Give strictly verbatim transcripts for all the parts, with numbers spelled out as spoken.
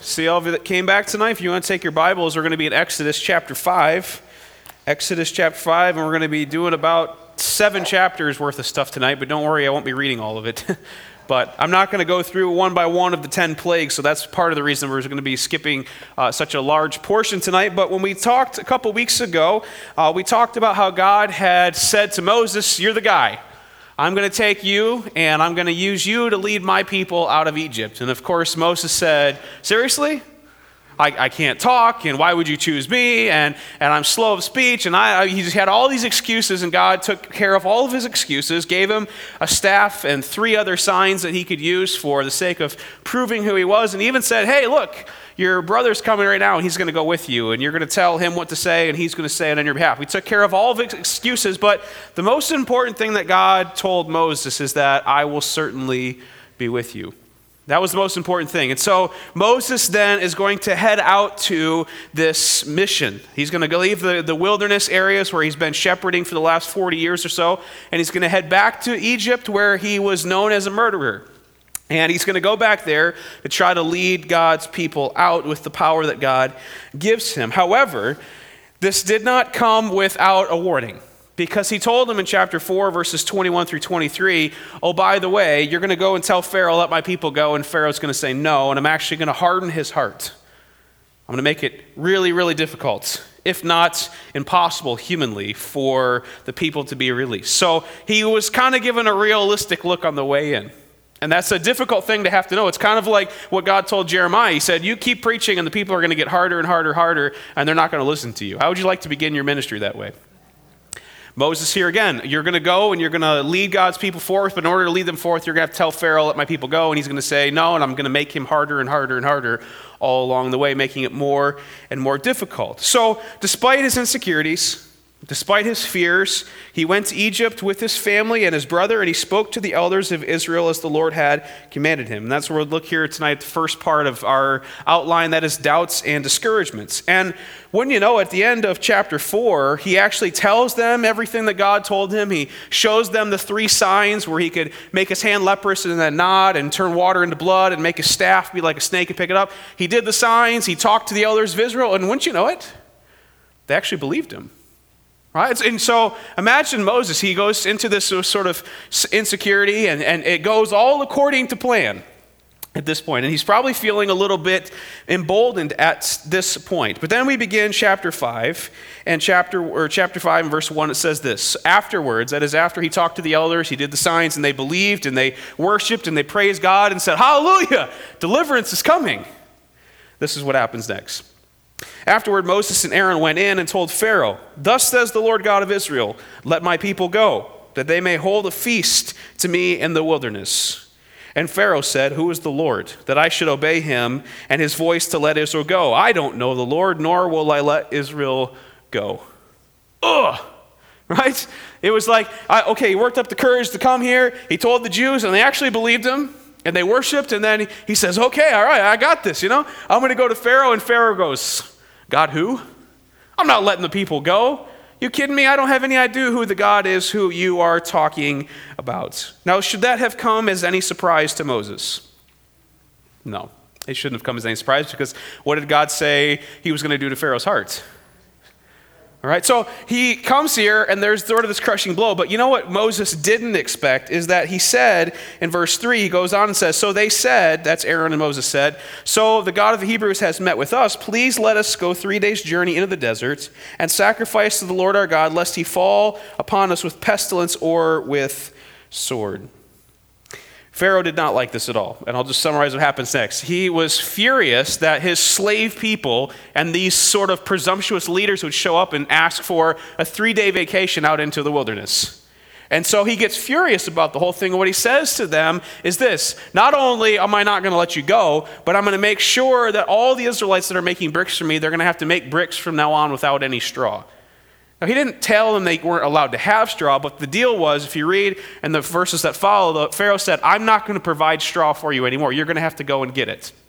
See all of you that came back tonight. If you want to take your Bibles, we're going to be in Exodus chapter five. Exodus chapter five, and we're going to be doing about seven chapters worth of stuff tonight, but don't worry, I won't be reading all of it. But I'm not going to go through one by one of the ten plagues, so that's part of the reason we're going to be skipping uh, such a large portion tonight. But when we talked a couple weeks ago, uh, we talked about how God had said to Moses, "You're the guy. I'm going to take you, and I'm going to use you to lead my people out of Egypt." And of course, Moses said, "Seriously? I, I can't talk, and why would you choose me? And, and I'm slow of speech." And I, I, he just had all these excuses, and God took care of all of his excuses, gave him a staff and three other signs that he could use for the sake of proving who he was, and even said, "Hey, look, your brother's coming right now, and he's going to go with you, and you're going to tell him what to say, and he's going to say it on your behalf." We took care of all of his excuses, but the most important thing that God told Moses is that "I will certainly be with you." That was the most important thing. And so Moses then is going to head out to this mission. He's going to go leave the, the wilderness areas where he's been shepherding for the last forty years or so, and he's going to head back to Egypt where he was known as a murderer. And he's going to go back there to try to lead God's people out with the power that God gives him. However, this did not come without a warning, because he told them in chapter four, verses twenty-one through twenty-three, "Oh, by the way, you're going to go and tell Pharaoh, 'Let my people go,' and Pharaoh's going to say no, and I'm actually going to harden his heart. I'm going to make it really, really difficult, if not impossible humanly, for the people to be released." So he was kind of given a realistic look on the way in. And that's a difficult thing to have to know. It's kind of like what God told Jeremiah. He said, "You keep preaching, and the people are going to get harder and harder, harder, and they're not going to listen to you." How would you like to begin your ministry that way? Moses here again, you're going to go and you're going to lead God's people forth, but in order to lead them forth, you're going to have to tell Pharaoh, "Let my people go," and he's going to say no, and I'm going to make him harder and harder and harder all along the way, making it more and more difficult. So despite his insecurities, despite his fears, he went to Egypt with his family and his brother, and he spoke to the elders of Israel as the Lord had commanded him. And that's where we'll look here tonight, the first part of our outline, that is doubts and discouragements. And wouldn't you know, at the end of chapter four, he actually tells them everything that God told him. He shows them the three signs where he could make his hand leprous and then nod and turn water into blood and make his staff be like a snake and pick it up. He did the signs, he talked to the elders of Israel, and wouldn't you know it, they actually believed him. Right? And so imagine Moses, he goes into this sort of insecurity, and, and it goes all according to plan at this point. And he's probably feeling a little bit emboldened at this point. But then we begin chapter five, and chapter or chapter five and verse one, it says this: "Afterwards," that is after he talked to the elders, he did the signs, and they believed, and they worshiped, and they praised God and said, "Hallelujah, deliverance is coming." This is what happens next. "Afterward, Moses and Aaron went in and told Pharaoh, 'Thus says the Lord God of Israel, let my people go, that they may hold a feast to me in the wilderness.' And Pharaoh said, 'Who is the Lord, that I should obey him and his voice to let Israel go? I don't know the Lord, nor will I let Israel go.'" Ugh! Right? It was like, I, okay, he worked up the courage to come here. He told the Jews, and they actually believed him. And they worshiped, and then he says, "Okay, all right, I got this, you know. I'm going to go to Pharaoh." And Pharaoh goes, "God who? I'm not letting the people go. You kidding me? I don't have any idea who the God is who you are talking about." Now, should that have come as any surprise to Moses? No, it shouldn't have come as any surprise, because what did God say he was going to do to Pharaoh's heart? All right, so he comes here, and there's sort of this crushing blow. But you know what Moses didn't expect is that he said in verse three, he goes on and says, "So they said," that's Aaron and Moses said, "'So the God of the Hebrews has met with us. Please let us go three days' journey into the desert and sacrifice to the Lord our God, lest he fall upon us with pestilence or with sword.'" Pharaoh did not like this at all, and I'll just summarize what happens next. He was furious that his slave people and these sort of presumptuous leaders would show up and ask for a three-day vacation out into the wilderness. And so he gets furious about the whole thing, and what he says to them is this: "Not only am I not going to let you go, but I'm going to make sure that all the Israelites that are making bricks for me, they're going to have to make bricks from now on without any straw." Now, he didn't tell them they weren't allowed to have straw, but the deal was, if you read in the verses that follow, the Pharaoh said, "I'm not going to provide straw for you anymore. You're going to have to go and get it."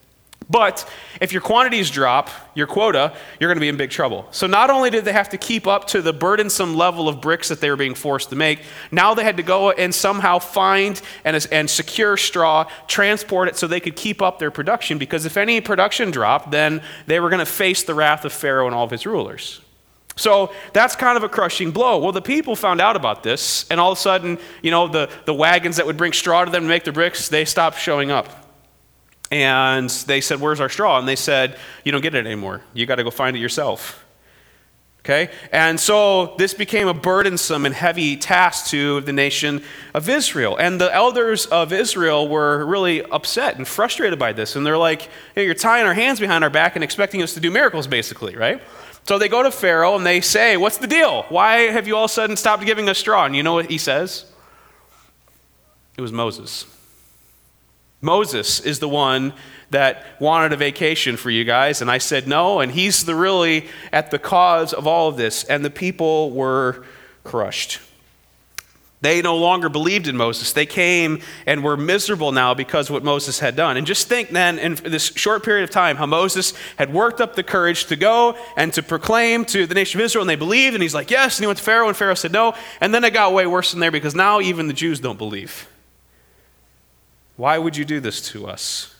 But if your quantities drop, your quota, you're going to be in big trouble. So not only did they have to keep up to the burdensome level of bricks that they were being forced to make, now they had to go and somehow find and, and secure straw, transport it so they could keep up their production, because if any production dropped, then they were going to face the wrath of Pharaoh and all of his rulers. So that's kind of a crushing blow. Well, the people found out about this, and all of a sudden, you know, the, the wagons that would bring straw to them to make the bricks, they stopped showing up. And they said, where's our straw? And they said, you don't get it anymore. You got to go find it yourself. Okay? And so this became a burdensome and heavy task to the nation of Israel. And the elders of Israel were really upset and frustrated by this. And they're like, hey, you're tying our hands behind our back and expecting us to do miracles, basically, right? So they go to Pharaoh and they say, what's the deal? Why have you all of a sudden stopped giving us straw? And you know what he says? It was Moses. Moses is the one that wanted a vacation for you guys, and I said no, and he's the really at the cause of all of this, and the people were crushed. They no longer believed in Moses. They came and were miserable now because of what Moses had done. And just think then, in this short period of time, how Moses had worked up the courage to go and to proclaim to the nation of Israel, and they believed, and he's like, yes, and he went to Pharaoh, and Pharaoh said no, and then it got way worse than there, because now even the Jews don't believe. Why would you do this to us?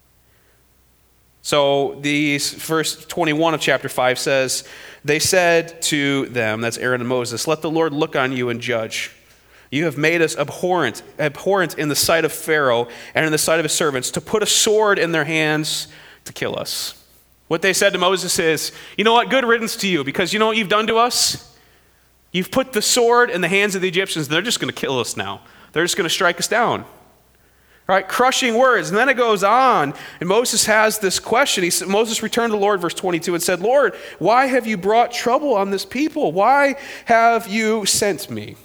So these verse twenty-one of chapter five says, they said to them, that's Aaron and Moses, let the Lord look on you and judge. You have made us abhorrent, abhorrent in the sight of Pharaoh and in the sight of his servants, to put a sword in their hands to kill us. What they said to Moses is, you know what, good riddance to you, because you know what you've done to us? You've put the sword in the hands of the Egyptians, and they're just going to kill us now. They're just going to strike us down. Right, crushing words. And then it goes on, and Moses has this question. He said, Moses returned to the Lord, verse twenty-two, and said, Lord, why have you brought trouble on this people? Why have you sent me?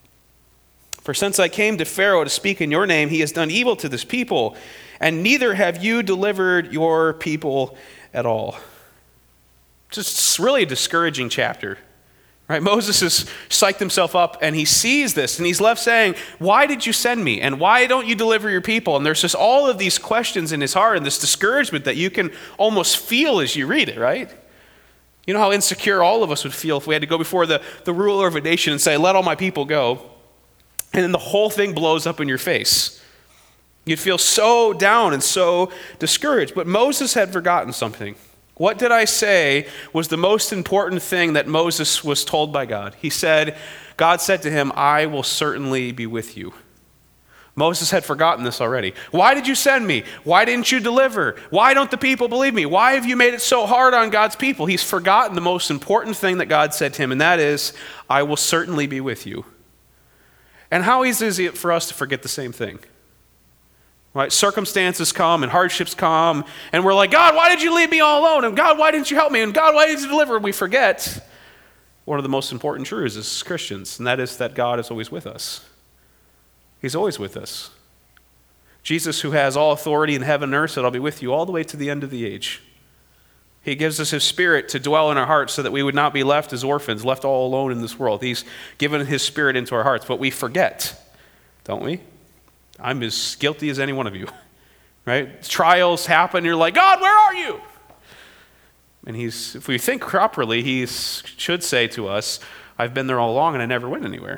For since I came to Pharaoh to speak in your name, he has done evil to this people, and neither have you delivered your people at all. Just really a discouraging chapter. Right? Moses has psyched himself up, and he sees this, and he's left saying, why did you send me? And why don't you deliver your people? And there's just all of these questions in his heart and this discouragement that you can almost feel as you read it, right? You know how insecure all of us would feel if we had to go before the, the ruler of a nation and say, let all my people go. And then the whole thing blows up in your face. You'd feel so down and so discouraged. But Moses had forgotten something. What did I say was the most important thing that Moses was told by God? He said, God said to him, I will certainly be with you. Moses had forgotten this already. Why did you send me? Why didn't you deliver? Why don't the people believe me? Why have you made it so hard on God's people? He's forgotten the most important thing that God said to him, and that is, I will certainly be with you. And how easy is it for us to forget the same thing? Right? Circumstances come and hardships come, and we're like, God, why did you leave me all alone? And God, why didn't you help me? And God, why did you deliver? And we forget one of the most important truths as Christians, and that is that God is always with us. He's always with us. Jesus, who has all authority in heaven and earth, said, I'll be with you all the way to the end of the age. He gives us his spirit to dwell in our hearts so that we would not be left as orphans, left all alone in this world. He's given his spirit into our hearts, but we forget, don't we? I'm as guilty as any one of you, right? Trials happen, you're like, God, where are you? And he's, if we think properly, he should say to us, I've been there all along and I never went anywhere.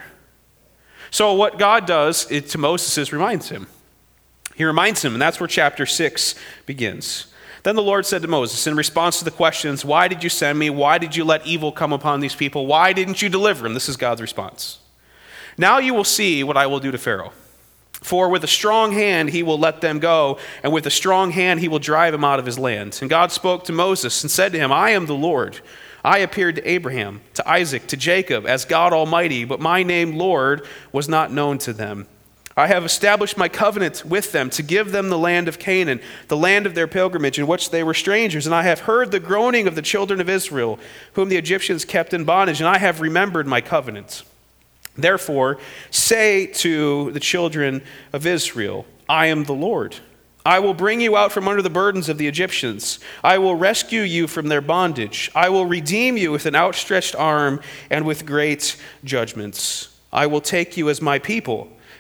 So what God does it, to Moses is reminds him. He reminds him, and that's where chapter six begins. Then the Lord said to Moses, in response to the questions, why did you send me? Why did you let evil come upon these people? Why didn't you deliver them? This is God's response. Now you will see what I will do to Pharaoh. For with a strong hand he will let them go, and with a strong hand he will drive them out of his land. And God spoke to Moses and said to him, I am the Lord. I appeared to Abraham, to Isaac, to Jacob as God Almighty, but my name, Lord, was not known to them. I have established my covenant with them to give them the land of Canaan, the land of their pilgrimage in which they were strangers. And I have heard the groaning of the children of Israel, whom the Egyptians kept in bondage, and I have remembered my covenant. Therefore, say to the children of Israel, I am the Lord. I will bring you out from under the burdens of the Egyptians. I will rescue you from their bondage. I will redeem you with an outstretched arm and with great judgments. I will take you as my people,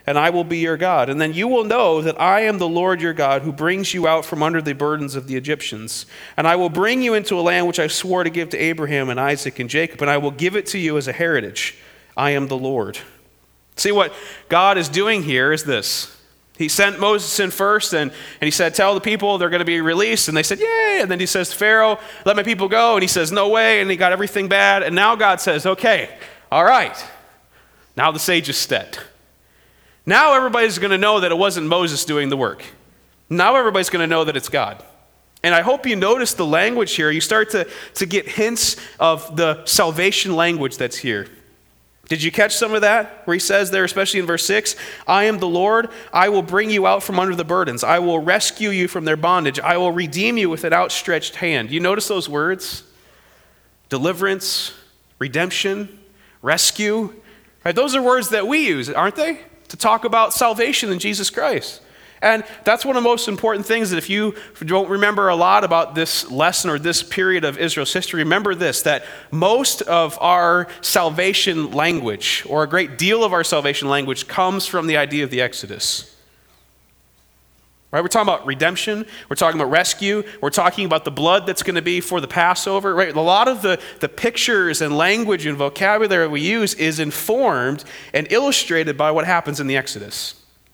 and I will be your God. And then you will know that I am the Lord your God who brings you out from under the burdens of the Egyptians. And I will bring you into a land which I swore to give to Abraham and Isaac and Jacob, and I will give it to you as a heritage. I am the Lord. See, what God is doing here is this. He sent Moses in first, and, and he said, tell the people they're going to be released. And they said, yay. And then he says to Pharaoh, let my people go. And he says, no way. And he got everything bad. And now God says, okay, all right. Now the sage is set. Now everybody's going to know that it wasn't Moses doing the work. Now everybody's going to know that it's God. And I hope you notice the language here. You start to, to get hints of the salvation language that's here. Did you catch some of that? Where he says there, especially in verse six, I am the Lord, I will bring you out from under the burdens. I will rescue you from their bondage. I will redeem you with an outstretched hand. You notice those words? Deliverance, redemption, rescue. Right? Those are words that we use, aren't they? To talk about salvation in Jesus Christ. And that's one of the most important things that if you don't remember a lot about this lesson or this period of Israel's history, remember this, that most of our salvation language, or a great deal of our salvation language, comes from the idea of the Exodus. Right? We're talking about redemption, we're talking about rescue, we're talking about the blood that's going to be for the Passover. Right? A lot of the, the pictures and language and vocabulary we use is informed and illustrated by what happens in the Exodus.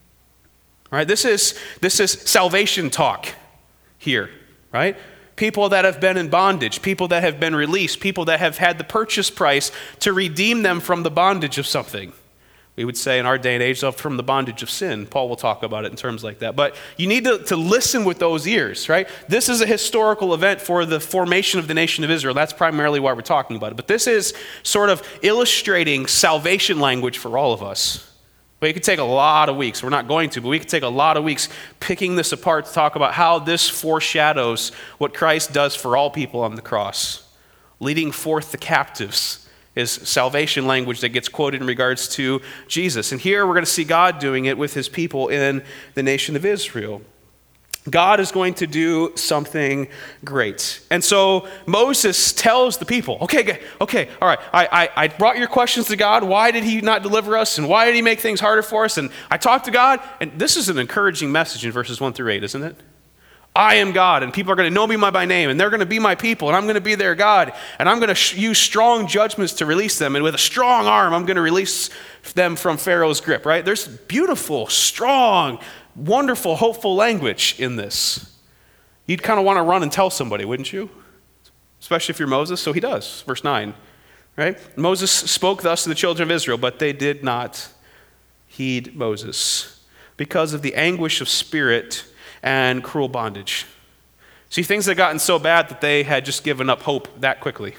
Right? This is, this is salvation talk here, right? People that have been in bondage, people that have been released, people that have had the purchase price to redeem them from the bondage of something. We would say in our day and age, from the bondage of sin. Paul will talk about it in terms like that. But you need to, to listen with those ears, right? This is a historical event for the formation of the nation of Israel. That's primarily why we're talking about it. But this is sort of illustrating salvation language for all of us. But it could take a lot of weeks. We're not going to, but we could take a lot of weeks picking this apart to talk about how this foreshadows what Christ does for all people on the cross. Leading forth the captives is salvation language that gets quoted in regards to Jesus. And here we're going to see God doing it with his people in the nation of Israel. God is going to do something great. And so Moses tells the people, okay, okay, all right, I, I, I brought your questions to God. Why did he not deliver us? And why did he make things harder for us? And I talked to God. And this is an encouraging message in verses one through eight, isn't it? I am God, and people are going to know me by name, and they're going to be my people, and I'm going to be their God, and I'm going to sh- use strong judgments to release them, and with a strong arm, I'm going to release them from Pharaoh's grip, right? There's beautiful, strong, wonderful, hopeful language in this. You'd kind of want to run and tell somebody, wouldn't you? Especially if you're Moses. So he does. Verse nine, right? Moses spoke thus to the children of Israel, but they did not heed Moses because of the anguish of spirit and cruel bondage. See, things had gotten so bad that they had just given up hope that quickly.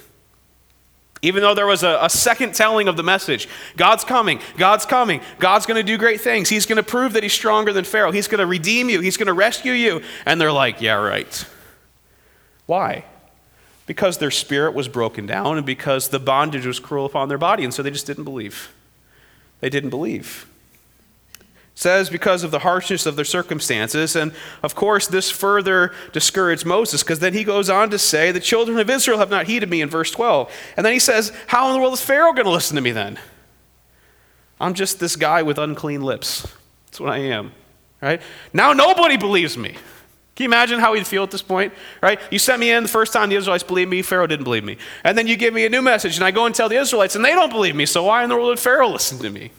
Even though there was a, a second telling of the message, God's coming, God's coming, God's going to do great things. He's going to prove that he's stronger than Pharaoh. He's going to redeem you. He's going to rescue you. And they're like, yeah, right. Why? Because their spirit was broken down and because the bondage was cruel upon their body. And so they just didn't believe. They didn't believe. It says because of the harshness of their circumstances. And of course, this further discouraged Moses because then he goes on to say, the children of Israel have not heeded me in verse twelve. And then he says, how in the world is Pharaoh going to listen to me then? I'm just this guy with unclean lips. That's what I am, right? Now nobody believes me. Can you imagine how he'd feel at this point, right? You sent me in the first time the Israelites believed me, Pharaoh didn't believe me. And then you give me a new message and I go and tell the Israelites and they don't believe me. So why in the world did Pharaoh listen to me?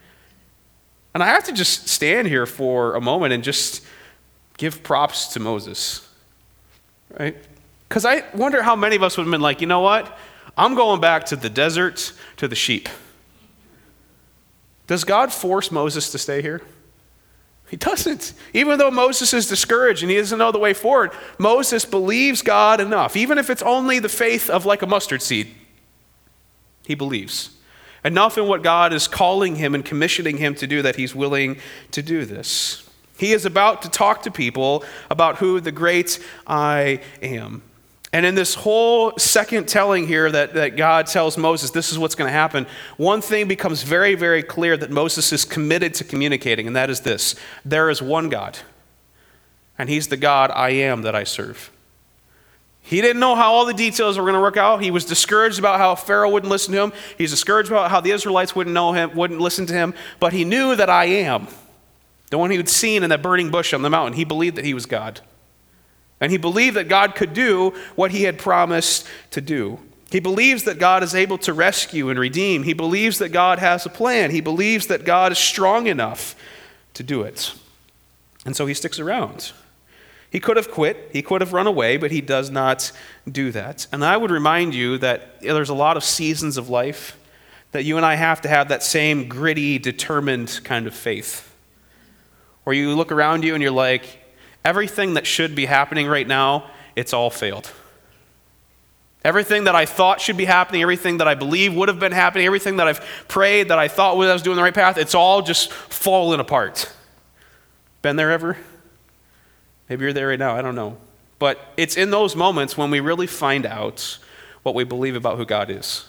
And I have to just stand here for a moment and just give props to Moses, right? Because I wonder how many of us would have been like, you know what? I'm going back to the desert, to the sheep. Does God force Moses to stay here? He doesn't. Even though Moses is discouraged and he doesn't know the way forward, Moses believes God enough, even if it's only the faith of like a mustard seed. He believes enough in what God is calling him and commissioning him to do that he's willing to do this. He is about to talk to people about who the great I am. And in this whole second telling here that, that God tells Moses this is what's going to happen, one thing becomes very, very clear that Moses is committed to communicating, and that is this. There is one God, and he's the God I am that I serve. He didn't know how all the details were going to work out. He was discouraged about how Pharaoh wouldn't listen to him. He's discouraged about how the Israelites wouldn't know him, wouldn't listen to him. But he knew that I am, the one he had seen in that burning bush on the mountain. He believed that he was God. And he believed that God could do what he had promised to do. He believes that God is able to rescue and redeem. He believes that God has a plan. He believes that God is strong enough to do it. And so he sticks around. He could have quit, he could have run away, but he does not do that. And I would remind you that there's a lot of seasons of life that you and I have to have that same gritty, determined kind of faith. Where you look around you and you're like, everything that should be happening right now, it's all failed. Everything that I thought should be happening, everything that I believe would have been happening, everything that I've prayed, that I thought I was doing the right path, it's all just falling apart. Been there ever? Maybe you're there right now, I don't know. But it's in those moments when we really find out what we believe about who God is.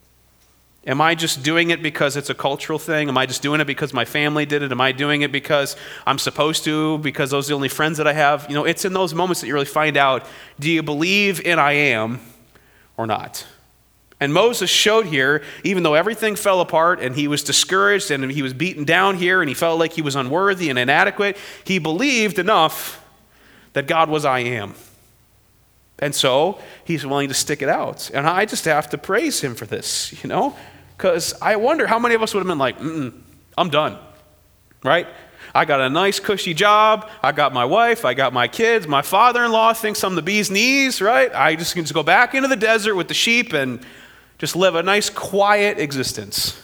Am I just doing it because it's a cultural thing? Am I just doing it because my family did it? Am I doing it because I'm supposed to, because those are the only friends that I have? You know, it's in those moments that you really find out, do you believe in I am or not? And Moses showed here, even though everything fell apart and he was discouraged and he was beaten down here and he felt like he was unworthy and inadequate, he believed enough that God was I am. And so he's willing to stick it out. And I just have to praise him for this, you know? Because I wonder how many of us would have been like, mm I'm done, right? I got a nice cushy job. I got my wife. I got my kids. My father-in-law thinks I'm the bee's knees, right? I just can just go back into the desert with the sheep and just live a nice quiet existence.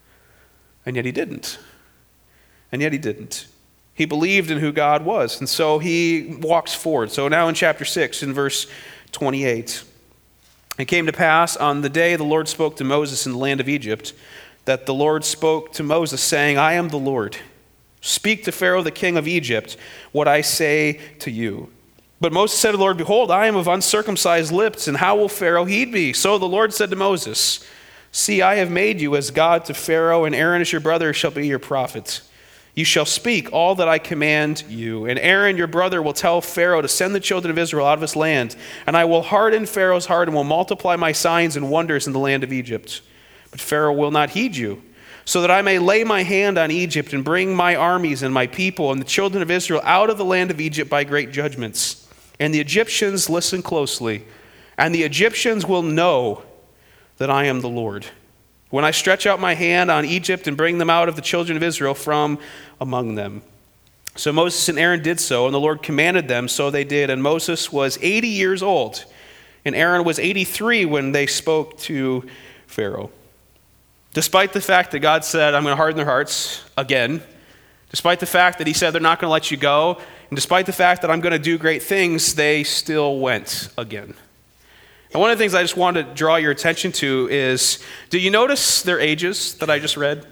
And yet he didn't. And yet he didn't. He believed in who God was, and so he walks forward. So now in chapter six, in verse twenty-eight, it came to pass on the day the Lord spoke to Moses in the land of Egypt, that the Lord spoke to Moses, saying, I am the Lord. Speak to Pharaoh the king of Egypt what I say to you. But Moses said to the Lord, behold, I am of uncircumcised lips, and how will Pharaoh heed me? So the Lord said to Moses, see, I have made you as God to Pharaoh, and Aaron as your brother shall be your prophet. You shall speak all that I command you, and Aaron your brother will tell Pharaoh to send the children of Israel out of his land, and I will harden Pharaoh's heart and will multiply my signs and wonders in the land of Egypt. But Pharaoh will not heed you, so that I may lay my hand on Egypt and bring my armies and my people and the children of Israel out of the land of Egypt by great judgments. And the Egyptians listen closely, and the Egyptians will know that I am the Lord, when I stretch out my hand on Egypt and bring them out of the children of Israel from among them. So Moses and Aaron did so, and the Lord commanded them, so they did. And Moses was eighty years old, and Aaron was eighty-three when they spoke to Pharaoh. Despite the fact that God said, I'm going to harden their hearts again, despite the fact that he said they're not going to let you go, and despite the fact that I'm going to do great things, they still went again. And one of the things I just wanted to draw your attention to is, do you notice their ages that I just read?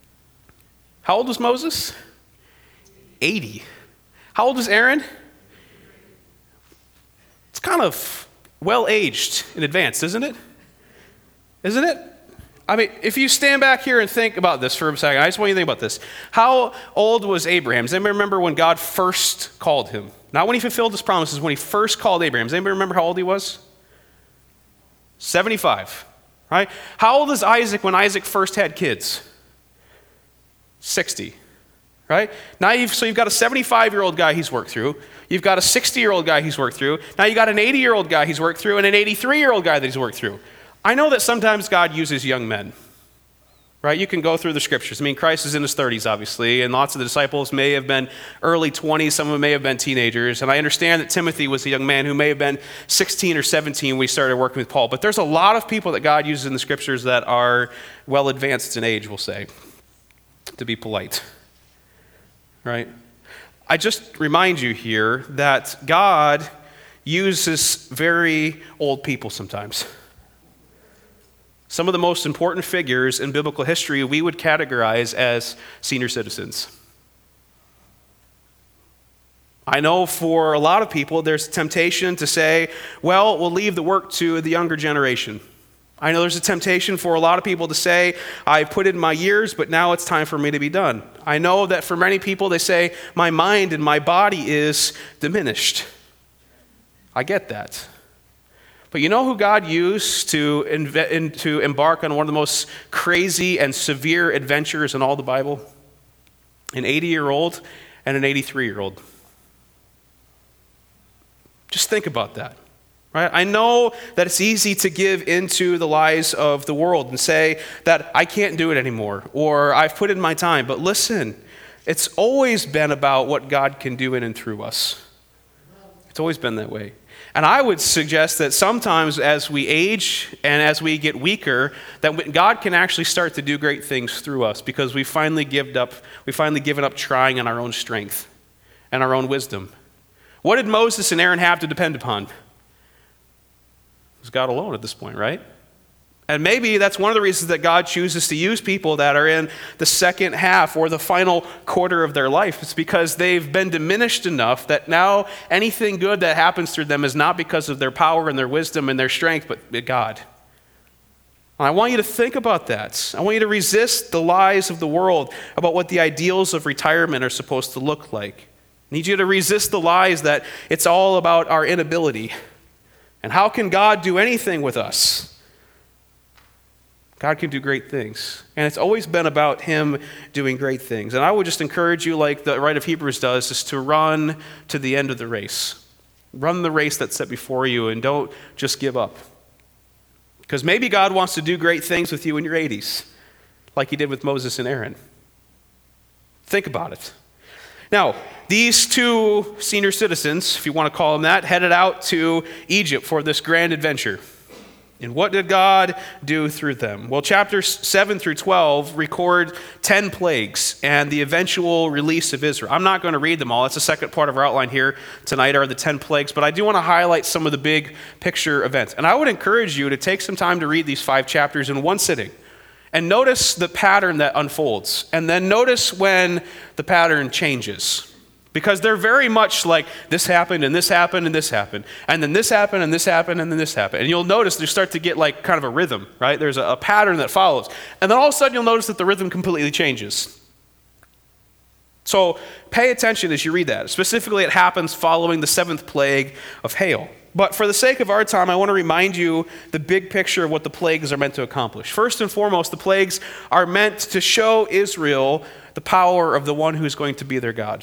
How old was Moses? eighty. How old was Aaron? It's kind of well-aged in advance, isn't it? Isn't it? I mean, if you stand back here and think about this for a second, I just want you to think about this. How old was Abraham? Does anybody remember when God first called him? Not when he fulfilled his promises, when he first called Abraham. Does anybody remember how old he was? seventy-five, right? How old is Isaac when Isaac first had kids? sixty, right? Now you've, so you've got a seventy-five-year-old guy he's worked through. You've got a sixty-year-old guy he's worked through. Now you've got an eighty-year-old guy he's worked through and an eighty-three-year-old guy that he's worked through. I know that sometimes God uses young men, right? You can go through the scriptures. I mean, Christ is in his thirties, obviously, and lots of the disciples may have been early twenties. Some of them may have been teenagers. And I understand that Timothy was a young man who may have been sixteen or seventeen when we started working with Paul. But there's a lot of people that God uses in the scriptures that are well advanced in age, we'll say, to be polite, right? I just remind you here that God uses very old people sometimes. Some of the most important figures in biblical history we would categorize as senior citizens. I know for a lot of people there's a temptation to say, well, we'll leave the work to the younger generation. I know there's a temptation for a lot of people to say, I've put in my years, but now it's time for me to be done. I know that for many people they say, my mind and my body is diminished. I get that. But you know who God used to, inve- in, to embark on one of the most crazy and severe adventures in all the Bible? An eighty-year-old and an eighty-three-year-old. Just think about that. Right? I know that it's easy to give into the lies of the world and say that I can't do it anymore, or I've put in my time. But listen, it's always been about what God can do in and through us. It's always been that way. And I would suggest that sometimes as we age and as we get weaker, that God can actually start to do great things through us because we finally given up, we finally given up trying in our own strength and our own wisdom. What did Moses and Aaron have to depend upon? It was God alone at this point, right? And maybe that's one of the reasons that God chooses to use people that are in the second half or the final quarter of their life. It's because they've been diminished enough that now anything good that happens through them is not because of their power and their wisdom and their strength, but God. And I want you to think about that. I want you to resist the lies of the world about what the ideals of retirement are supposed to look like. I need you to resist the lies that it's all about our inability. And how can God do anything with us? God can do great things. And it's always been about him doing great things. And I would just encourage you, like the writer of Hebrews does, is to run to the end of the race. Run the race that's set before you and don't just give up. Because maybe God wants to do great things with you in your eighties, like he did with Moses and Aaron. Think about it. Now, these two senior citizens, if you want to call them that, headed out to Egypt for this grand adventure. And what did God do through them? Well, chapters seven through twelve record ten plagues and the eventual release of Israel. I'm not going to read them all. That's the second part of our outline here tonight are the ten plagues. But I do want to highlight some of the big picture events. And I would encourage you to take some time to read these five chapters in one sitting. And notice the pattern that unfolds. And then notice when the pattern changes. Because they're very much like this happened and this happened and this happened. And then this happened and this happened and then this happened. And you'll notice they start to get like kind of a rhythm, right? There's a, a pattern that follows. And then all of a sudden you'll notice that the rhythm completely changes. So pay attention as you read that. Specifically, it happens following the seventh plague of hail. But for the sake of our time, I want to remind you the big picture of what the plagues are meant to accomplish. First and foremost, the plagues are meant to show Israel the power of the one who is going to be their God.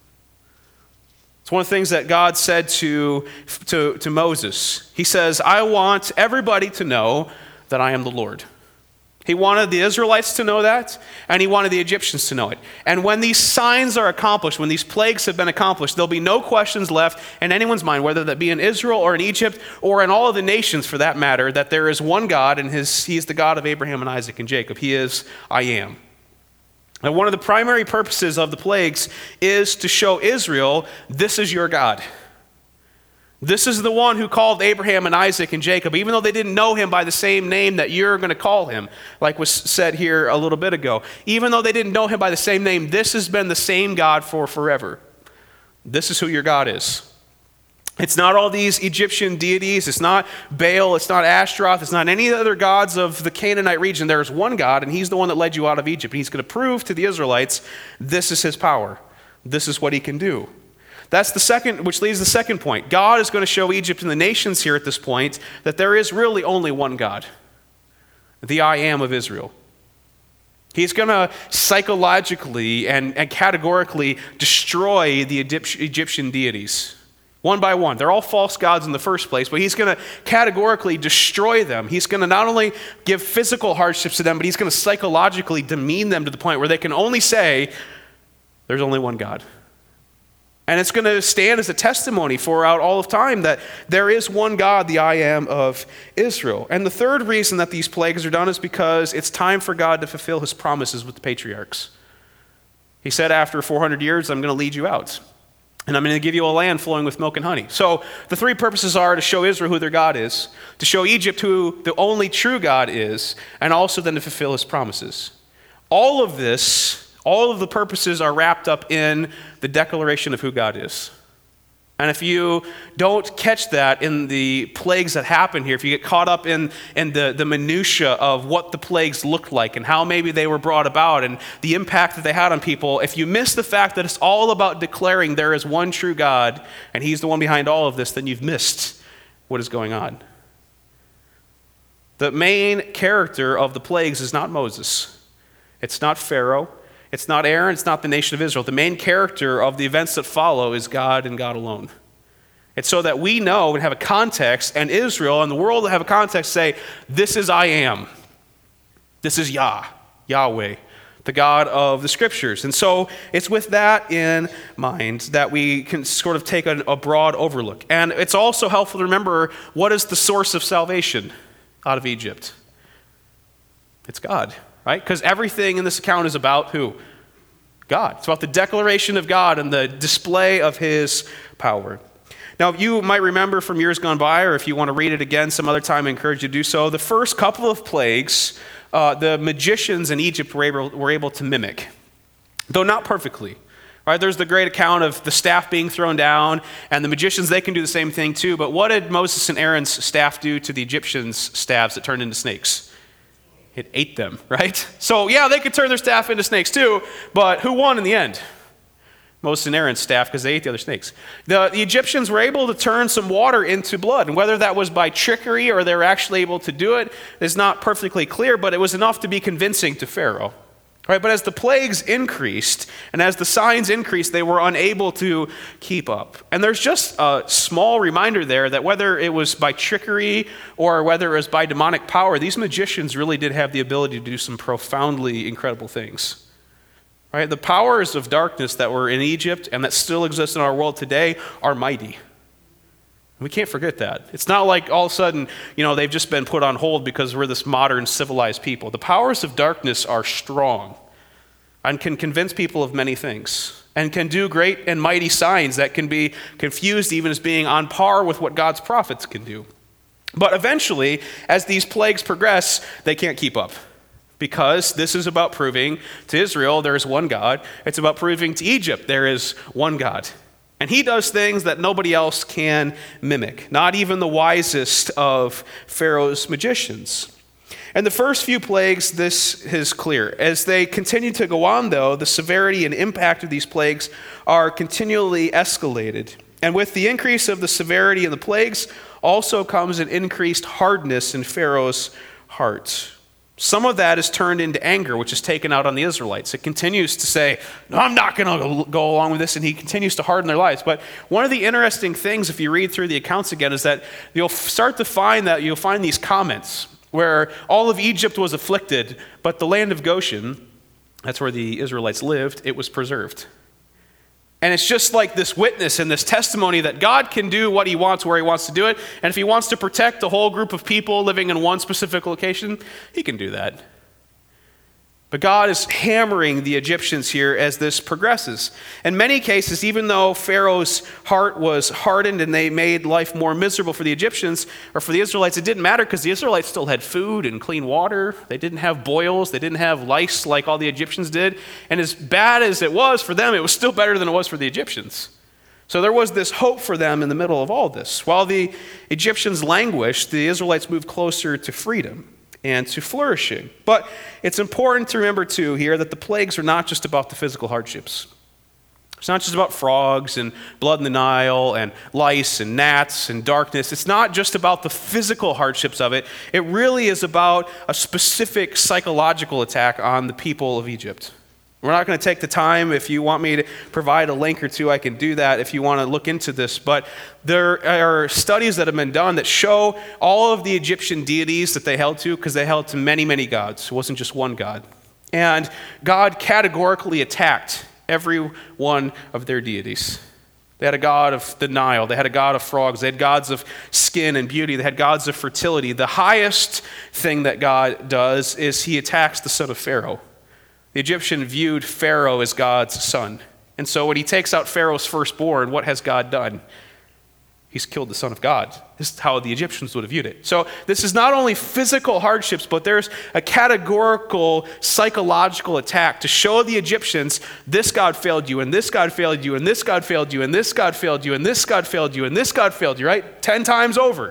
It's one of the things that God said to, to, to Moses. He says, I want everybody to know that I am the Lord. He wanted the Israelites to know that, and he wanted the Egyptians to know it. And when these signs are accomplished, when these plagues have been accomplished, there'll be no questions left in anyone's mind, whether that be in Israel or in Egypt or in all of the nations for that matter, that there is one God, and his, he is the God of Abraham and Isaac and Jacob. He is I am. And one of the primary purposes of the plagues is to show Israel, this is your God. This is the one who called Abraham and Isaac and Jacob, even though they didn't know him by the same name that you're going to call him, like was said here a little bit ago. Even though they didn't know him by the same name, this has been the same God for forever. This is who your God is. It's not all these Egyptian deities. It's not Baal. It's not Ashtaroth. It's not any other gods of the Canaanite region. There's one God, and he's the one that led you out of Egypt. And he's going to prove to the Israelites this is his power. This is what he can do. That's the second, which leads to the second point. God is going to show Egypt and the nations here at this point that there is really only one God, the I am of Israel. He's going to psychologically and, and categorically destroy the Egyptian deities. One by one. They're all false gods in the first place, but he's going to categorically destroy them. He's going to not only give physical hardships to them, but he's going to psychologically demean them to the point where they can only say, there's only one God. And it's going to stand as a testimony throughout all of time that there is one God, the I am of Israel. And the third reason that these plagues are done is because it's time for God to fulfill his promises with the patriarchs. He said, after four hundred years, I'm going to lead you out. And I'm going to give you a land flowing with milk and honey. So the three purposes are to show Israel who their God is, to show Egypt who the only true God is, and also then to fulfill his promises. All of this, all of the purposes are wrapped up in the declaration of who God is. And if you don't catch that in the plagues that happen here, if you get caught up in, in the, the minutia of what the plagues looked like and how maybe they were brought about and the impact that they had on people, if you miss the fact that it's all about declaring there is one true God and he's the one behind all of this, then you've missed what is going on. The main character of the plagues is not Moses. It's not Pharaoh. It's not Aaron. It's not the nation of Israel. The main character of the events that follow is God and God alone. It's so that we know and have a context, and Israel and the world have a context, say, this is I am. This is Yah, Yahweh, the God of the Scriptures. And so it's with that in mind that we can sort of take a, a broad overlook. And it's also helpful to remember, what is the source of salvation out of Egypt? It's God, right? Because everything in this account is about who? God. It's about the declaration of God and the display of his power. Now, you might remember from years gone by, or if you want to read it again some other time, I encourage you to do so. The first couple of plagues, uh, the magicians in Egypt were able, were able to mimic, though not perfectly. Right? There's the great account of the staff being thrown down, and the magicians, they can do the same thing too. But what did Moses and Aaron's staff do to the Egyptians' staffs that turned into snakes? It ate them, right? So yeah, they could turn their staff into snakes too, but who won in the end? Moses and Aaron's staff, because they ate the other snakes. The, the Egyptians were able to turn some water into blood, and whether that was by trickery or they were actually able to do it is not perfectly clear, but it was enough to be convincing to Pharaoh. Right? But as the plagues increased, and as the signs increased, they were unable to keep up. And there's just a small reminder there that whether it was by trickery or whether it was by demonic power, these magicians really did have the ability to do some profoundly incredible things. Right? The powers of darkness that were in Egypt and that still exist in our world today are mighty. We can't forget that. It's not like all of a sudden, you know, they've just been put on hold because we're this modern civilized people. The powers of darkness are strong and can convince people of many things and can do great and mighty signs that can be confused even as being on par with what God's prophets can do. But eventually, as these plagues progress, they can't keep up. Because this is about proving to Israel there is one God. It's about proving to Egypt there is one God. And he does things that nobody else can mimic, not even the wisest of Pharaoh's magicians. And the first few plagues, this is clear. As they continue to go on, though, the severity and impact of these plagues are continually escalated. And with the increase of the severity of the plagues also comes an increased hardness in Pharaoh's heart. Some of that is turned into anger, which is taken out on the Israelites. It continues to say, no, I'm not going to go along with this, and he continues to harden their lives. But one of the interesting things, if you read through the accounts again, is that you'll start to find that you'll find these comments where all of Egypt was afflicted, but the land of Goshen, that's where the Israelites lived, it was preserved. And it's just like this witness and this testimony that God can do what he wants where he wants to do it. And if he wants to protect a whole group of people living in one specific location, he can do that. But God is hammering the Egyptians here as this progresses. In many cases, even though Pharaoh's heart was hardened and they made life more miserable for the Egyptians or for the Israelites, it didn't matter because the Israelites still had food and clean water. They didn't have boils. They didn't have lice like all the Egyptians did. And as bad as it was for them, it was still better than it was for the Egyptians. So there was this hope for them in the middle of all this. While the Egyptians languished, the Israelites moved closer to freedom and to flourishing. But it's important to remember, too, here that the plagues are not just about the physical hardships. It's not just about frogs and blood in the Nile and lice and gnats and darkness. It's not just about the physical hardships of it. It really is about a specific psychological attack on the people of Egypt. We're not going to take the time. If you want me to provide a link or two, I can do that if you want to look into this. But there are studies that have been done that show all of the Egyptian deities that they held to, because they held to many, many gods. It wasn't just one god. And God categorically attacked every one of their deities. They had a god of the Nile. They had a god of frogs. They had gods of skin and beauty. They had gods of fertility. The highest thing that God does is he attacks the son of Pharaoh. The Egyptian viewed Pharaoh as God's son. And so when he takes out Pharaoh's firstborn, what has God done? He's killed the son of God. This is how the Egyptians would have viewed it. So this is not only physical hardships, but there's a categorical psychological attack to show the Egyptians, this God failed you, and this God failed you, and this God failed you, and this God failed you, and this God failed you, and this God failed you, right? Ten times over.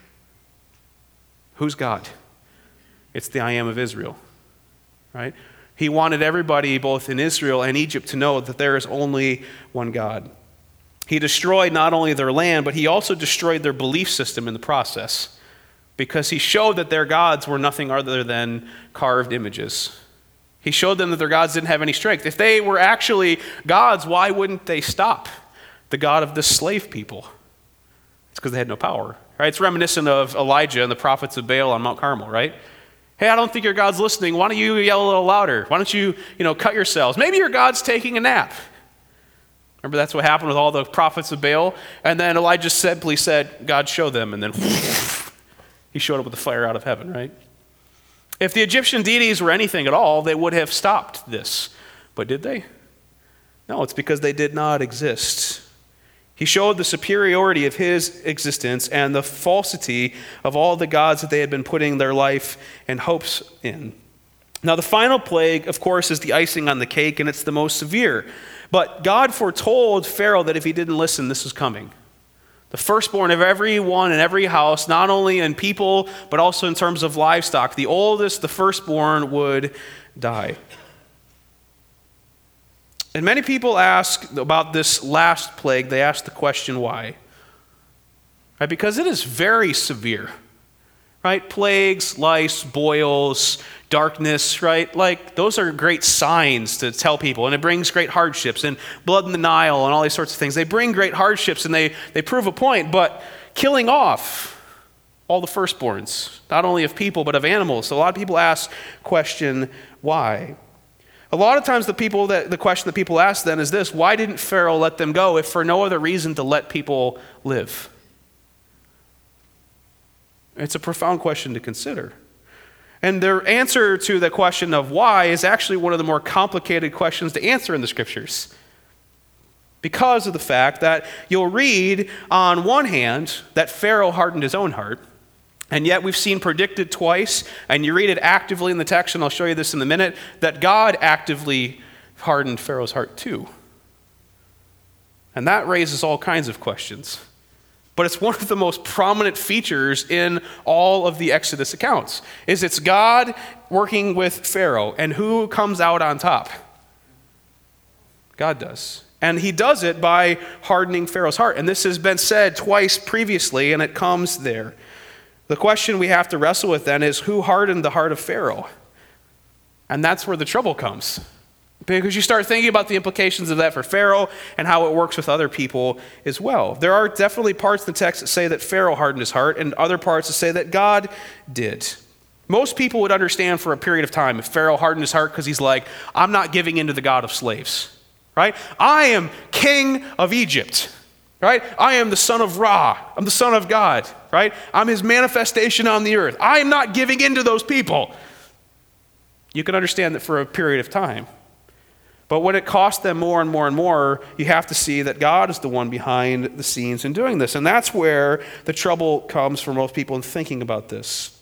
Who's God? It's the I Am of Israel, right? He wanted everybody, both in Israel and Egypt, to know that there is only one God. He destroyed not only their land, but he also destroyed their belief system in the process. because he showed that their gods were nothing other than carved images. He showed them that their gods didn't have any strength. If they were actually gods, why wouldn't they stop the God of the slave people? It's because they had no power, right? It's reminiscent of Elijah and the prophets of Baal on Mount Carmel, right? Hey, I don't think your God's listening. Why don't you yell a little louder? Why don't you, you know, cut yourselves? Maybe your God's taking a nap. Remember, that's what happened with all the prophets of Baal. And then Elijah simply said, God, show them. And then he showed up with a fire out of heaven, right? If the Egyptian deities were anything at all, they would have stopped this. But did they? No, it's because they did not exist. He showed the superiority of his existence and the falsity of all the gods that they had been putting their life and hopes in. Now, the final plague, of course, is the icing on the cake, and it's the most severe. But God foretold Pharaoh that if he didn't listen, this was coming. The firstborn of everyone in every house, not only in people, but also in terms of livestock, the oldest, the firstborn, would die. And many people ask about this last plague, they ask the question, why? Right? Because it is very severe. Right? Plagues, lice, boils, darkness, right? Like, those are great signs to tell people, and it brings great hardships, and blood in the Nile and all these sorts of things. They bring great hardships, and they, they prove a point, but killing off all the firstborns, not only of people, but of animals. So a lot of people ask, question, why? A lot of times the people that the question that people ask then is this: why didn't Pharaoh let them go if for no other reason to let people live? It's a profound question to consider. And their answer to the question of why is actually one of the more complicated questions to answer in the scriptures. Because of the fact that you'll read on one hand that Pharaoh hardened his own heart, and yet we've seen predicted twice, and you read it actively in the text, and I'll show you this in a minute, that God actively hardened Pharaoh's heart too. And that raises all kinds of questions. But it's one of the most prominent features in all of the Exodus accounts, is it's God working with Pharaoh, and who comes out on top? God does. And he does it by hardening Pharaoh's heart. And this has been said twice previously, and it comes there. The question we have to wrestle with then is, who hardened the heart of Pharaoh? And that's where the trouble comes. Because you start thinking about the implications of that for Pharaoh and how it works with other people as well. There are definitely parts in the text that say that Pharaoh hardened his heart, and other parts that say that God did. Most people would understand for a period of time if Pharaoh hardened his heart because he's like, I'm not giving in to the God of slaves, right? I am king of Egypt, right? I am the son of Ra. I'm the son of God, right? I'm his manifestation on the earth. I am not giving in to those people. You can understand that for a period of time. But when it costs them more and more and more, you have to see that God is the one behind the scenes in doing this. And that's where the trouble comes for most people in thinking about this.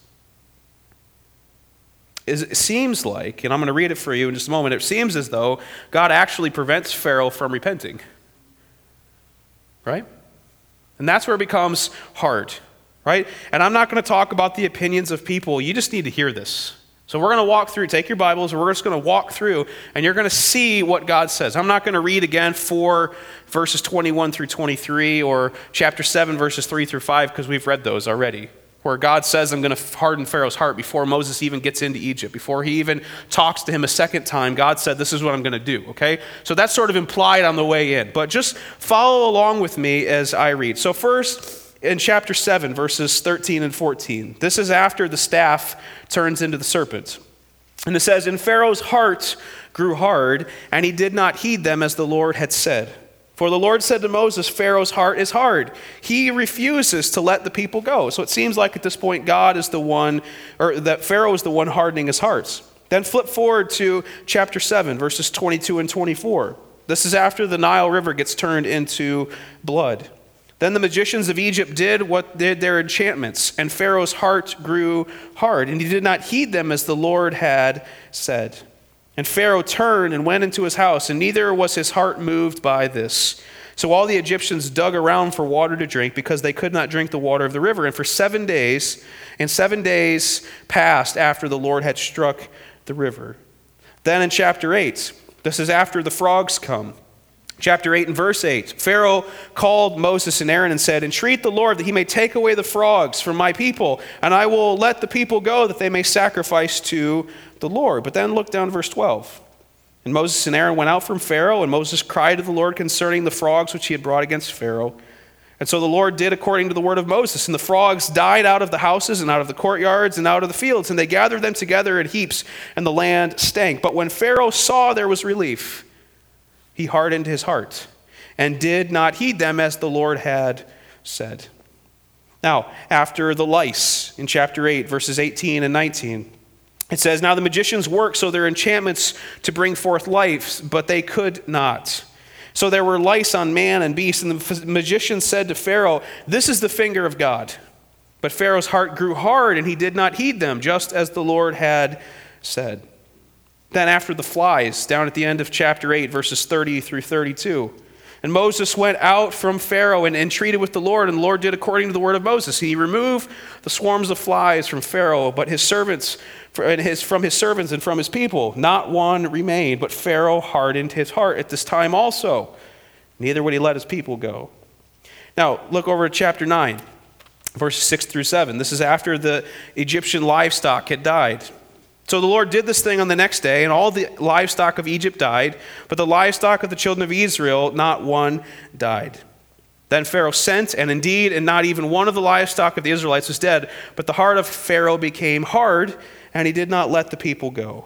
It seems like, and I'm going to read it for you in just a moment, it seems as though God actually prevents Pharaoh from repenting. Right? And that's where it becomes hard. Right? And I'm not going to talk about the opinions of people. You just need to hear this. So we're going to walk through, take your Bibles, and we're just going to walk through, and you're going to see what God says. I'm not going to read again four verses twenty-one through twenty-three or chapter seven verses three through five because we've read those already, where God says, I'm going to harden Pharaoh's heart before Moses even gets into Egypt. Before he even talks to him a second time, God said, this is what I'm going to do, okay? So that's sort of implied on the way in. But just follow along with me as I read. So first, in chapter seven, verses thirteen and fourteen, this is after the staff turns into the serpent. And it says, and Pharaoh's heart grew hard, and he did not heed them as the Lord had said. For the Lord said to Moses, Pharaoh's heart is hard. He refuses to let the people go. So it seems like at this point, God is the one, or that Pharaoh is the one hardening his hearts. Then flip forward to chapter seven, verses twenty-two and twenty-four. This is after the Nile River gets turned into blood. Then the magicians of Egypt did what did their enchantments, and Pharaoh's heart grew hard, and he did not heed them as the Lord had said. And Pharaoh turned and went into his house, and neither was his heart moved by this. So all the Egyptians dug around for water to drink, because they could not drink the water of the river. And for seven days, and seven days passed after the Lord had struck the river. Then in chapter eight, this is after the frogs come. Chapter eight and verse eight, Pharaoh called Moses and Aaron and said, "Entreat the Lord that he may take away the frogs from my people, and I will let the people go that they may sacrifice to the Lord." But then look down to verse twelve. And Moses and Aaron went out from Pharaoh, and Moses cried to the Lord concerning the frogs which he had brought against Pharaoh. And so the Lord did according to the word of Moses, and the frogs died out of the houses and out of the courtyards and out of the fields, and they gathered them together in heaps, and the land stank. But when Pharaoh saw there was relief, he hardened his heart and did not heed them as the Lord had said. Now, after the lice in chapter eight, verses eighteen and nineteen, it says, "Now the magicians worked so their enchantments to bring forth life, but they could not. So there were lice on man and beast, and the magician said to Pharaoh, 'This is the finger of God.' But Pharaoh's heart grew hard, and he did not heed them, just as the Lord had said." Then after the flies, down at the end of chapter eight, verses thirty through thirty-two, "And Moses went out from Pharaoh and entreated with the Lord, and the Lord did according to the word of Moses. He removed the swarms of flies from Pharaoh, but his servants and his, from his servants and from his people, not one remained. But Pharaoh hardened his heart at this time also. Neither would he let his people go." Now look over at chapter nine, verses six through seven. This is after the Egyptian livestock had died. "So the Lord did this thing on the next day, and all the livestock of Egypt died, but the livestock of the children of Israel, not one died. Then Pharaoh sent, and indeed, and not even one of the livestock of the Israelites was dead. But the heart of Pharaoh became hard, and he did not let the people go."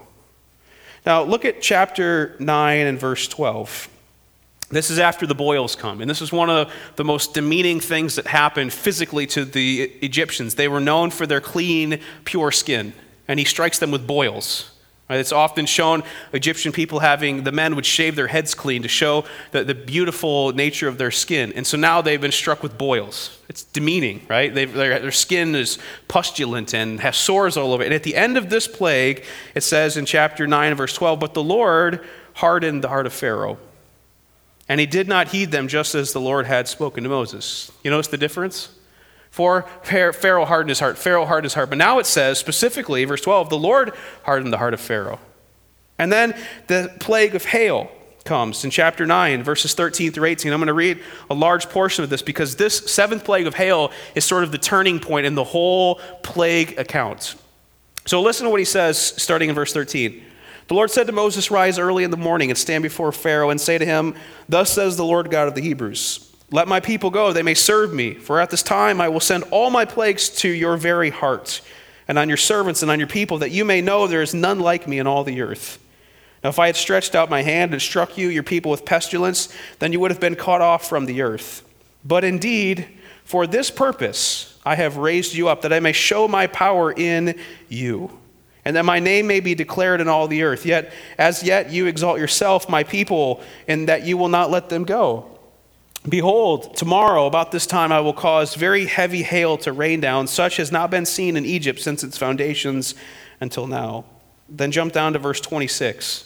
Now look at chapter nine and verse twelve. This is after the boils come, and this is one of the most demeaning things that happened physically to the Egyptians. They were known for their clean, pure skin. And he strikes them with boils. Right? It's often shown Egyptian people having, the men would shave their heads clean to show the, the beautiful nature of their skin. And so now they've been struck with boils. It's demeaning, right? They've, their, their skin is pustulent and has sores all over it. And at the end of this plague, it says in chapter nine, verse twelve, "But the Lord hardened the heart of Pharaoh, and he did not heed them just as the Lord had spoken to Moses." You notice the difference? For Pharaoh hardened his heart. Pharaoh hardened his heart. But now it says specifically, verse twelve, the Lord hardened the heart of Pharaoh. And then the plague of hail comes in chapter nine, verses thirteen through eighteen. I'm going to read a large portion of this because this seventh plague of hail is sort of the turning point in the whole plague account. So listen to what he says starting in verse thirteen. "The Lord said to Moses, 'Rise early in the morning and stand before Pharaoh and say to him, Thus says the Lord God of the Hebrews, Let my people go, they may serve me. For at this time I will send all my plagues to your very heart, and on your servants and on your people, that you may know there is none like me in all the earth. Now if I had stretched out my hand and struck you, your people, with pestilence, then you would have been cut off from the earth. But indeed, for this purpose I have raised you up, that I may show my power in you, and that my name may be declared in all the earth. Yet as yet you exalt yourself, my people, and that you will not let them go. Behold, tomorrow about this time I will cause very heavy hail to rain down, such has not been seen in Egypt since its foundations until now.'" Then jump down to verse twenty-six.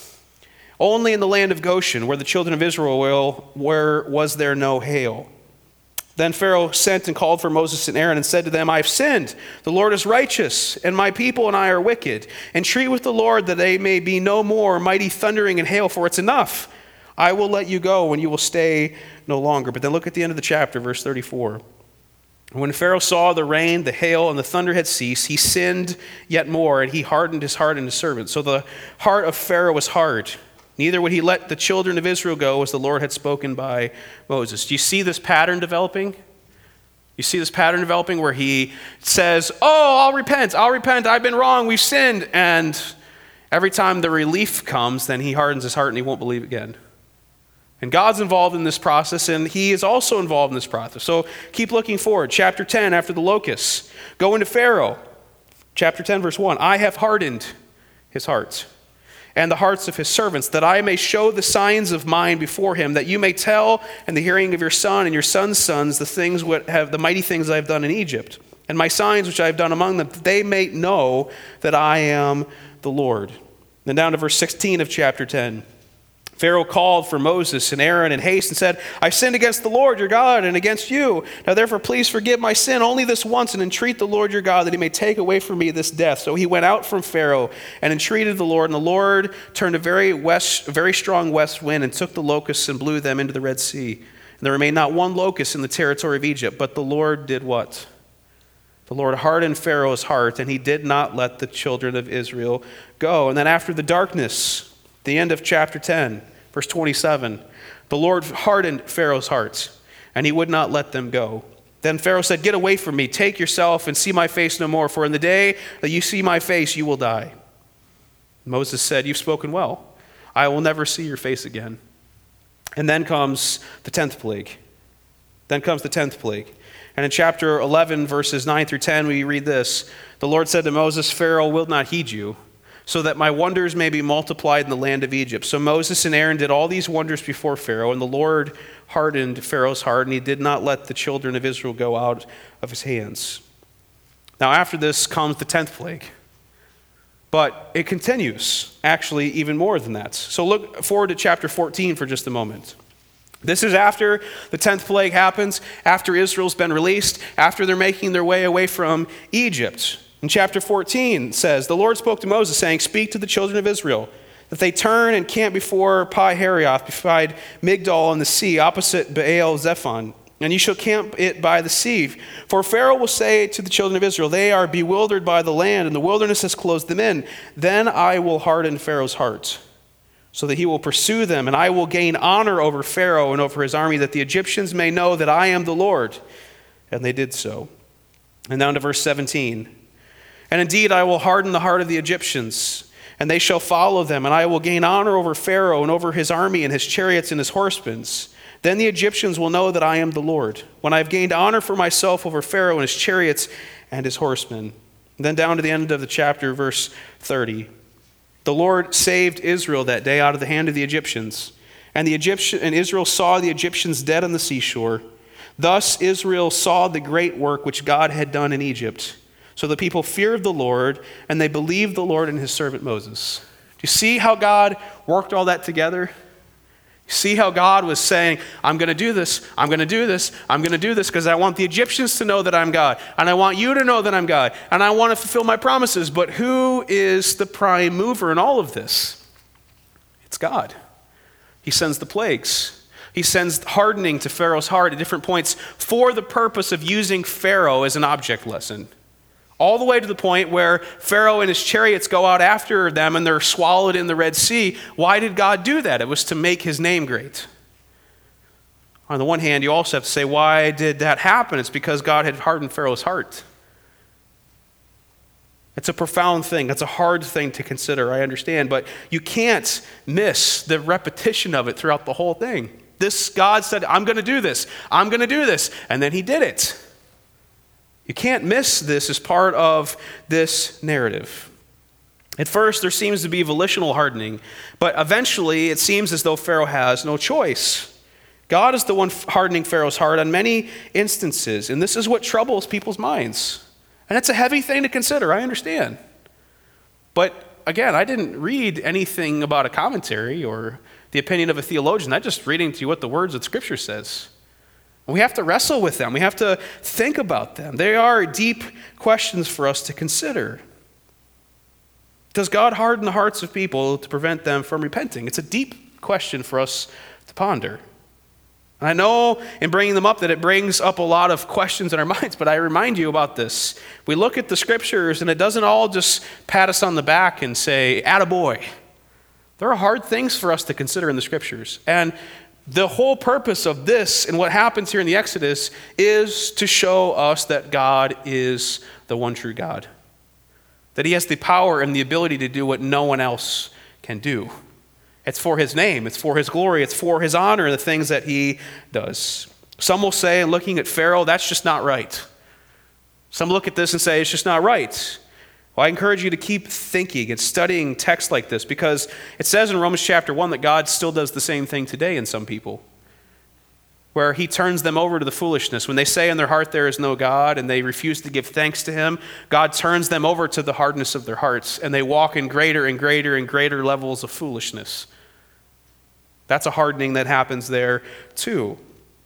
"Only in the land of Goshen, where the children of Israel were, was there no hail. Then Pharaoh sent and called for Moses and Aaron and said to them, I have sinned. The Lord is righteous, and my people and I are wicked. Entreat with the Lord that they may be no more mighty thundering and hail, for it's enough. I will let you go when you will stay no longer." But then look at the end of the chapter, verse thirty-four. "When Pharaoh saw the rain, the hail, and the thunder had ceased, he sinned yet more, and he hardened his heart and his servants. So the heart of Pharaoh was hard. Neither would he let the children of Israel go, as the Lord had spoken by Moses." Do you see this pattern developing? You see this pattern developing where he says, "Oh, I'll repent, I'll repent, I've been wrong, we've sinned." And every time the relief comes, then he hardens his heart and he won't believe again. And God's involved in this process, and he is also involved in this process. So keep looking forward. Chapter ten, after the locusts. Go into Pharaoh. Chapter ten, verse one. "I have hardened his heart and the hearts of his servants, that I may show the signs of mine before him, that you may tell in the hearing of your son and your son's sons the things what have the mighty things I have done in Egypt, and my signs which I have done among them, that they may know that I am the Lord." Then down to verse sixteen of chapter ten. Pharaoh called for Moses and Aaron in haste and said, I sinned against the Lord your God and against you. Now therefore please forgive my sin only this once and entreat the Lord your God that he may take away from me this death. So he went out from Pharaoh and entreated the Lord. And the Lord turned a very west, very strong west wind and took the locusts and blew them into the Red Sea. And there remained not one locust in the territory of Egypt. But the Lord did what? The Lord hardened Pharaoh's heart, and he did not let the children of Israel go. And then after the darkness, the end of chapter ten, verse twenty-seven, the Lord hardened Pharaoh's heart, and he would not let them go. Then Pharaoh said, get away from me, take yourself and see my face no more, for in the day that you see my face, you will die. Moses said, you've spoken well. I will never see your face again. And then comes the tenth plague. Then comes the tenth plague. And in chapter eleven, verses nine through ten, we read this. The Lord said to Moses, Pharaoh will not heed you, so that my wonders may be multiplied in the land of Egypt. So Moses and Aaron did all these wonders before Pharaoh, and the Lord hardened Pharaoh's heart, and he did not let the children of Israel go out of his hands. Now after this comes the tenth plague. But it continues, actually, even more than that. So look forward to chapter fourteen for just a moment. This is after the tenth plague happens, after Israel's been released, after they're making their way away from Egypt. In chapter fourteen it says, the Lord spoke to Moses, saying, speak to the children of Israel, that they turn and camp before Pi-Hahiroth, beside Migdol on the sea, opposite Baal-zephon. And you shall camp it by the sea. For Pharaoh will say to the children of Israel, they are bewildered by the land, and the wilderness has closed them in. Then I will harden Pharaoh's heart, so that he will pursue them, and I will gain honor over Pharaoh and over his army, that the Egyptians may know that I am the Lord. And they did so. And down to verse seventeen. And indeed I will harden the heart of the Egyptians, and they shall follow them, and I will gain honor over Pharaoh and over his army and his chariots and his horsemen. Then the Egyptians will know that I am the Lord, when I have gained honor for myself over Pharaoh and his chariots and his horsemen. And then down to the end of the chapter, verse thirty. The Lord saved Israel that day out of the hand of the Egyptians, and the Egyptian and Israel saw the Egyptians dead on the seashore. Thus Israel saw the great work which God had done in Egypt. So the people feared the Lord, and they believed the Lord and his servant Moses. Do you see how God worked all that together? You see how God was saying, I'm going to do this, I'm going to do this, I'm going to do this because I want the Egyptians to know that I'm God, and I want you to know that I'm God, and I want to fulfill my promises. But who is the prime mover in all of this? It's God. He sends the plagues. He sends hardening to Pharaoh's heart at different points for the purpose of using Pharaoh as an object lesson. All the way to the point where Pharaoh and his chariots go out after them and they're swallowed in the Red Sea. Why did God do that? It was to make his name great. On the one hand, you also have to say, why did that happen? It's because God had hardened Pharaoh's heart. It's a profound thing. It's a hard thing to consider, I understand. But you can't miss the repetition of it throughout the whole thing. This God said, I'm going to do this. I'm going to do this. And then he did it. You can't miss this as part of this narrative. At first, there seems to be volitional hardening, but eventually it seems as though Pharaoh has no choice. God is the one hardening Pharaoh's heart on many instances, and this is what troubles people's minds. And it's a heavy thing to consider, I understand. But again, I didn't read anything about a commentary or the opinion of a theologian. I'm just reading to you what the words of Scripture says. We have to wrestle with them. We have to think about them. They are deep questions for us to consider. Does God harden the hearts of people to prevent them from repenting? It's a deep question for us to ponder. And I know in bringing them up that it brings up a lot of questions in our minds, but I remind you about this. We look at the Scriptures and it doesn't all just pat us on the back and say, attaboy. There are hard things for us to consider in the Scriptures. And the whole purpose of this and what happens here in the Exodus is to show us that God is the one true God. That he has the power and the ability to do what no one else can do. It's for his name, it's for his glory, it's for his honor, the things that he does. Some will say, looking at Pharaoh, that's just not right. Some look at this and say, it's just not right. Well, I encourage you to keep thinking and studying texts like this, because it says in Romans chapter one that God still does the same thing today in some people, where he turns them over to the foolishness. When they say in their heart there is no God and they refuse to give thanks to him, God turns them over to the hardness of their hearts, and they walk in greater and greater and greater levels of foolishness. That's a hardening that happens there too.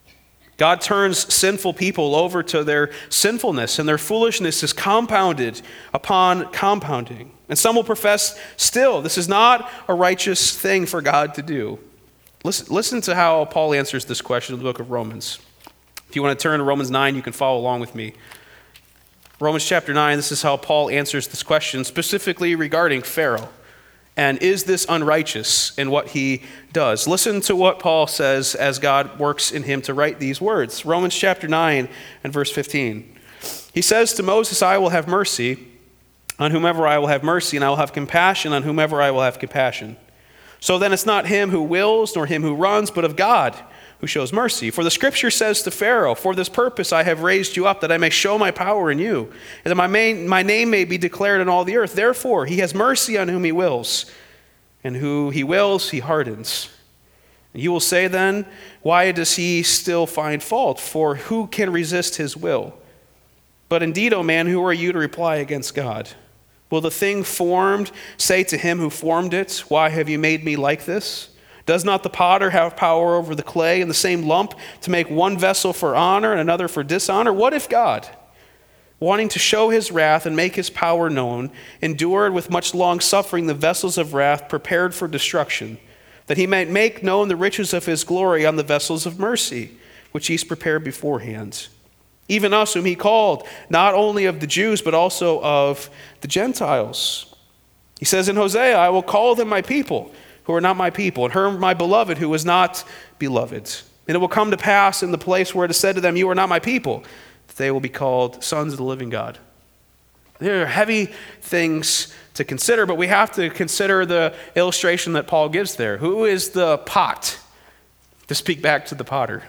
God turns sinful people over to their sinfulness, and their foolishness is compounded upon compounding. And some will profess still, this is not a righteous thing for God to do. Listen, listen to how Paul answers this question in the book of Romans. If you want to turn to Romans nine, you can follow along with me. Romans chapter nine, this is how Paul answers this question, specifically regarding Pharaoh. And is this unrighteous in what he does? Listen to what Paul says as God works in him to write these words. Romans chapter nine and verse fifteen. He says to Moses, I will have mercy on whomever I will have mercy, and I will have compassion on whomever I will have compassion. So then it's not him who wills nor him who runs, but of God who shows mercy. For the scripture says to Pharaoh, for this purpose I have raised you up, that I may show my power in you, and that my, main, my name may be declared in all the earth. Therefore he has mercy on whom he wills, and who he wills he hardens. And you will say then, why does he still find fault? For who can resist his will? But indeed, O man, who are you to reply against God? Will the thing formed say to him who formed it, why have you made me like this? Does not the potter have power over the clay in the same lump to make one vessel for honor and another for dishonor? What if God, wanting to show his wrath and make his power known, endured with much long suffering the vessels of wrath prepared for destruction, that he might make known the riches of his glory on the vessels of mercy, which he's prepared beforehand? Even us whom he called, not only of the Jews, but also of the Gentiles. He says in Hosea, I will call them my people, who are not my people, and her my beloved, who is not beloved. And it will come to pass in the place where it is said to them, you are not my people, that they will be called sons of the living God. There are heavy things to consider, but we have to consider the illustration that Paul gives there. Who is the pot? To speak back to the potter.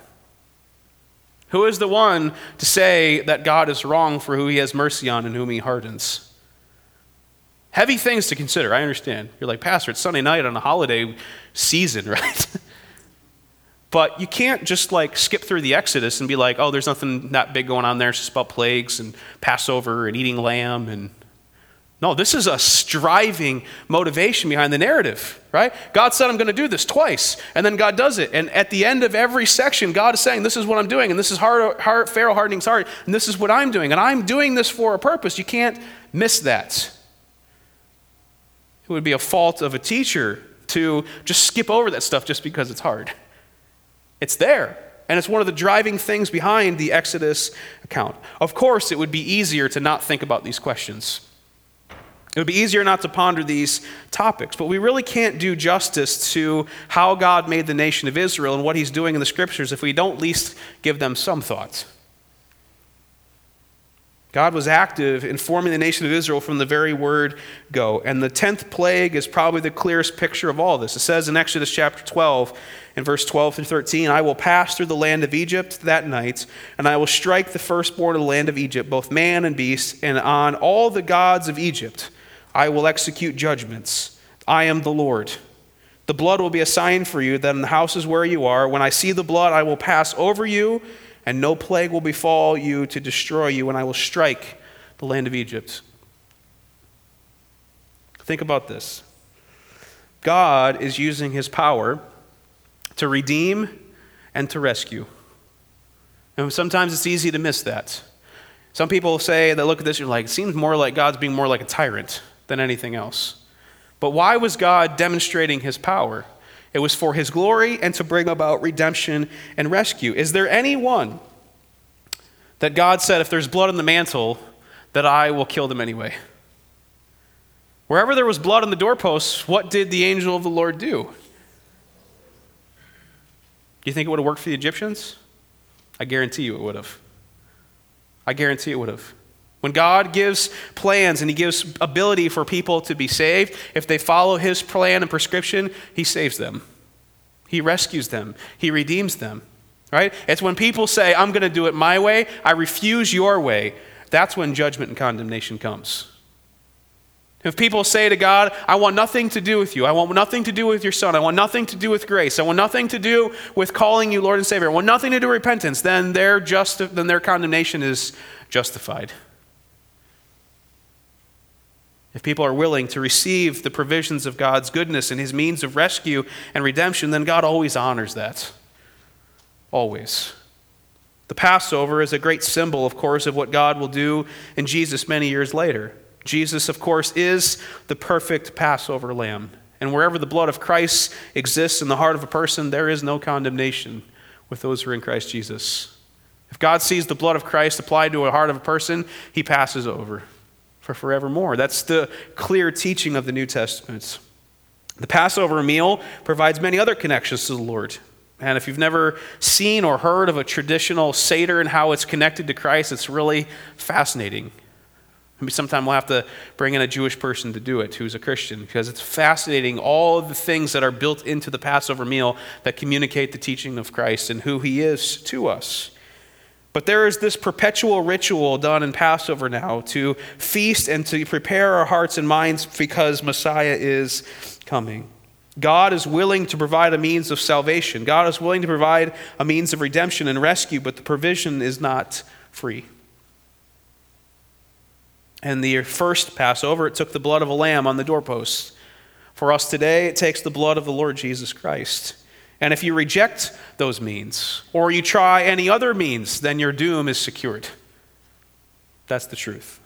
Who is the one to say that God is wrong for who he has mercy on and whom he hardens? Heavy things to consider, I understand. You're like, Pastor, it's Sunday night on a holiday season, right? But you can't just like skip through the Exodus and be like, oh, there's nothing that big going on there. It's just about plagues and Passover and eating lamb. And no, this is a striving motivation behind the narrative, right? God said, I'm going to do this twice. And then God does it. And at the end of every section, God is saying, this is what I'm doing. And this is hard, hard, Pharaoh hardening his heart. And this is what I'm doing. And I'm doing this for a purpose. You can't miss that. It would be a fault of a teacher to just skip over that stuff just because it's hard. It's there. And it's one of the driving things behind the Exodus account. Of course, it would be easier to not think about these questions. It would be easier not to ponder these topics. But we really can't do justice to how God made the nation of Israel and what he's doing in the scriptures if we don't at least give them some thought. God was active in forming the nation of Israel from the very word go. And the tenth plague is probably the clearest picture of all this. It says in Exodus chapter twelve, in verse twelve through thirteen, I will pass through the land of Egypt that night, and I will strike the firstborn of the land of Egypt, both man and beast, and on all the gods of Egypt I will execute judgments. I am the Lord. The blood will be a sign for you that in the houses where you are, when I see the blood, I will pass over you, and no plague will befall you to destroy you, and I will strike the land of Egypt. Think about this. God is using his power to redeem and to rescue. And sometimes it's easy to miss that. Some people say, they look at this and like, it seems more like God's being more like a tyrant than anything else. But why was God demonstrating his power? It was for his glory and to bring about redemption and rescue. Is there anyone that God said, if there's blood on the mantle, that I will kill them anyway? Wherever there was blood on the doorposts, what did the angel of the Lord do? Do you think it would have worked for the Egyptians? I guarantee you it would have. I guarantee it would have. When God gives plans and he gives ability for people to be saved, if they follow his plan and prescription, he saves them. He rescues them. He redeems them. Right? It's when people say, I'm going to do it my way, I refuse your way. That's when judgment and condemnation comes. If people say to God, I want nothing to do with you. I want nothing to do with your son. I want nothing to do with grace. I want nothing to do with calling you Lord and Savior. I want nothing to do with repentance. Then their, justi- then their condemnation is justified. If people are willing to receive the provisions of God's goodness and his means of rescue and redemption, then God always honors that. Always. The Passover is a great symbol, of course, of what God will do in Jesus many years later. Jesus, of course, is the perfect Passover lamb. And wherever the blood of Christ exists in the heart of a person, there is no condemnation with those who are in Christ Jesus. If God sees the blood of Christ applied to a heart of a person, he passes over for forevermore. That's the clear teaching of the New Testament. The Passover meal provides many other connections to the Lord. And if you've never seen or heard of a traditional Seder and how it's connected to Christ, it's really fascinating. Maybe sometime we'll have to bring in a Jewish person to do it who's a Christian, because it's fascinating all of the things that are built into the Passover meal that communicate the teaching of Christ and who he is to us. But there is this perpetual ritual done in Passover now to feast and to prepare our hearts and minds because Messiah is coming. God is willing to provide a means of salvation. God is willing to provide a means of redemption and rescue, but the provision is not free. And the first Passover, it took the blood of a lamb on the doorposts. For us today, it takes the blood of the Lord Jesus Christ. And if you reject those means, or you try any other means, then your doom is secured. That's the truth.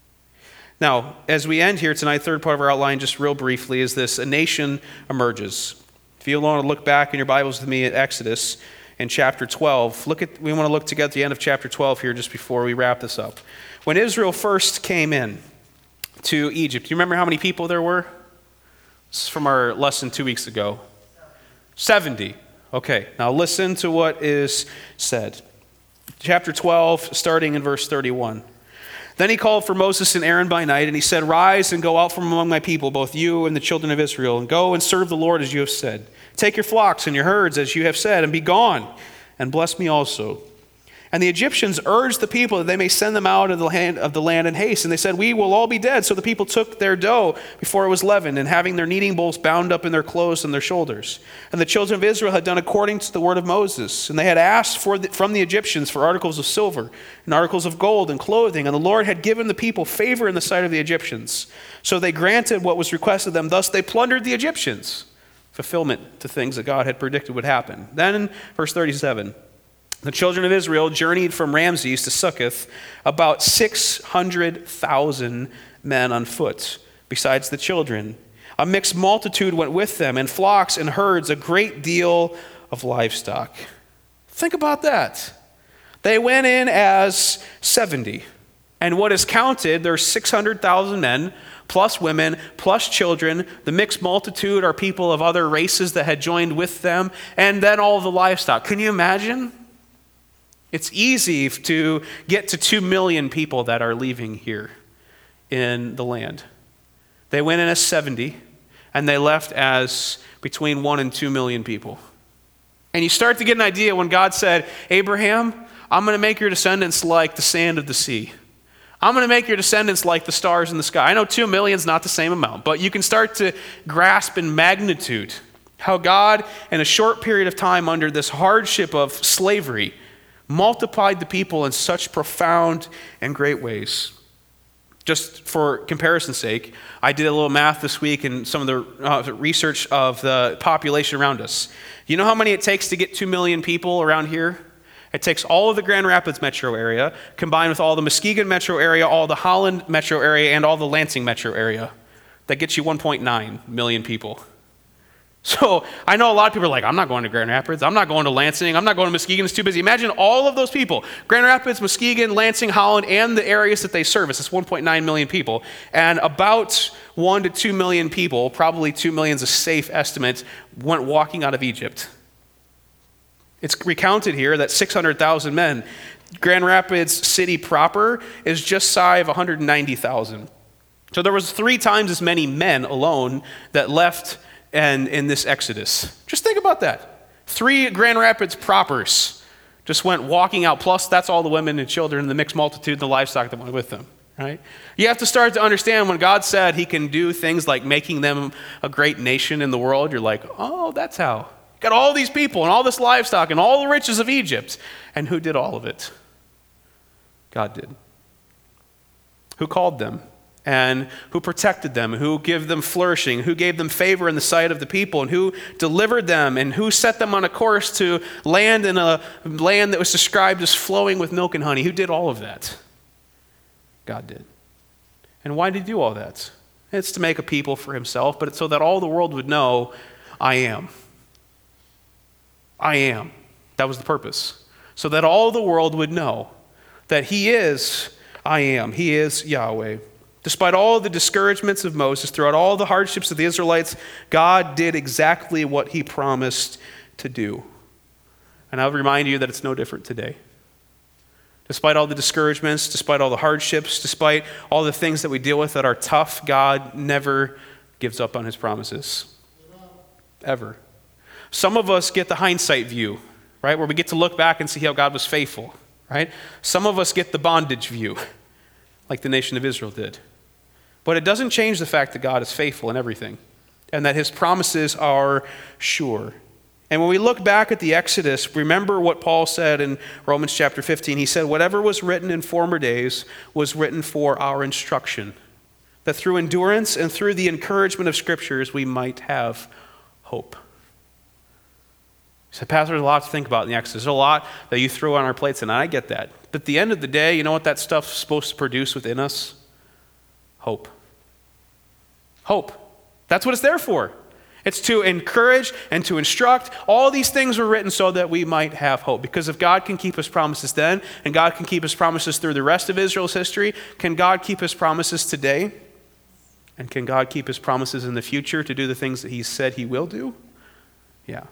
Now, as we end here tonight, third part of our outline, just real briefly, is this: a nation emerges. If you want to look back in your Bibles with me at Exodus in chapter twelve, look at. We want to look together at the end of chapter twelve here just before we wrap this up. When Israel first came in to Egypt, do you remember how many people there were? This is from our lesson two weeks ago. seventy. Okay, now listen to what is said. Chapter twelve, starting in verse thirty-one. Then he called for Moses and Aaron by night, and he said, "Rise and go out from among my people, both you and the children of Israel, and go and serve the Lord as you have said. Take your flocks and your herds as you have said, and be gone, and bless me also." And the Egyptians urged the people that they may send them out of the land of the land in haste. And they said, "We will all be dead." So the people took their dough before it was leavened, and having their kneading bowls bound up in their clothes and their shoulders. And the children of Israel had done according to the word of Moses. And they had asked for the, from the Egyptians for articles of silver and articles of gold and clothing. And the Lord had given the people favor in the sight of the Egyptians. So they granted what was requested of them. Thus they plundered the Egyptians. Fulfillment to things that God had predicted would happen. Then in verse thirty-seven. The children of Israel journeyed from Ramses to Succoth, about six hundred thousand men on foot, besides the children. A mixed multitude went with them, and flocks and herds, a great deal of livestock. Think about that. They went in as seventy. And what is counted, there's six hundred thousand men, plus women, plus children. The mixed multitude are people of other races that had joined with them, and then all the livestock. Can you imagine? It's easy to get to two million people that are leaving here in the land. They went in as seventy, and they left as between one and two million people. And you start to get an idea when God said, "Abraham, I'm going to make your descendants like the sand of the sea. I'm going to make your descendants like the stars in the sky." I know two million is not the same amount, but you can start to grasp in magnitude how God, in a short period of time under this hardship of slavery, multiplied the people in such profound and great ways. Just for comparison's sake, I did a little math this week and some of the uh, research of the population around us. You know how many it takes to get two million people around here? It takes all of the Grand Rapids metro area, combined with all the Muskegon metro area, all the Holland metro area, and all the Lansing metro area. That gets you one point nine million people. So I know a lot of people are like, "I'm not going to Grand Rapids. I'm not going to Lansing. I'm not going to Muskegon. It's too busy." Imagine all of those people. Grand Rapids, Muskegon, Lansing, Holland, and the areas that they service. It's one point nine million people. And about one to two million people, probably two million is a safe estimate, went walking out of Egypt. It's recounted here that six hundred thousand men. Grand Rapids city proper is just shy of one hundred ninety thousand. So there was three times as many men alone that left and in this Exodus. Just think about that. Three Grand Rapids propers just went walking out, plus that's all the women and children, the mixed multitude, and the livestock that went with them, right? You have to start to understand when God said he can do things like making them a great nation in the world, you're like, oh, that's how. Got all these people and all this livestock and all the riches of Egypt. And who did all of it? God did. Who called them? and who protected them, who gave them flourishing, who gave them favor in the sight of the people, and who delivered them, and who set them on a course to land in a land that was described as flowing with milk and honey. Who did all of that? God did. And why did he do all that? It's to make a people for himself, but it's so that all the world would know, I am. I am. That was the purpose. So that all the world would know that he is, I am. He is Yahweh. Despite all the discouragements of Moses, throughout all the hardships of the Israelites, God did exactly what he promised to do. And I'll remind you that it's no different today. Despite all the discouragements, despite all the hardships, despite all the things that we deal with that are tough, God never gives up on his promises. Ever. Some of us get the hindsight view, right, where we get to look back and see how God was faithful, right? Some of us get the bondage view, like the nation of Israel did. But it doesn't change the fact that God is faithful in everything and that his promises are sure. And when we look back at the Exodus, remember what Paul said in Romans chapter fifteen. He said, whatever was written in former days was written for our instruction, that through endurance and through the encouragement of scriptures we might have hope. So, Pastor, there's a lot to think about in the Exodus. There's a lot that you throw on our plates, and I get that. But at the end of the day, you know what that stuff's supposed to produce within us? Hope. Hope. That's what it's there for. It's to encourage and to instruct. All these things were written so that we might have hope. Because if God can keep his promises then, and God can keep his promises through the rest of Israel's history, can God keep his promises today? And can God keep his promises in the future to do the things that he said he will do? Yeah.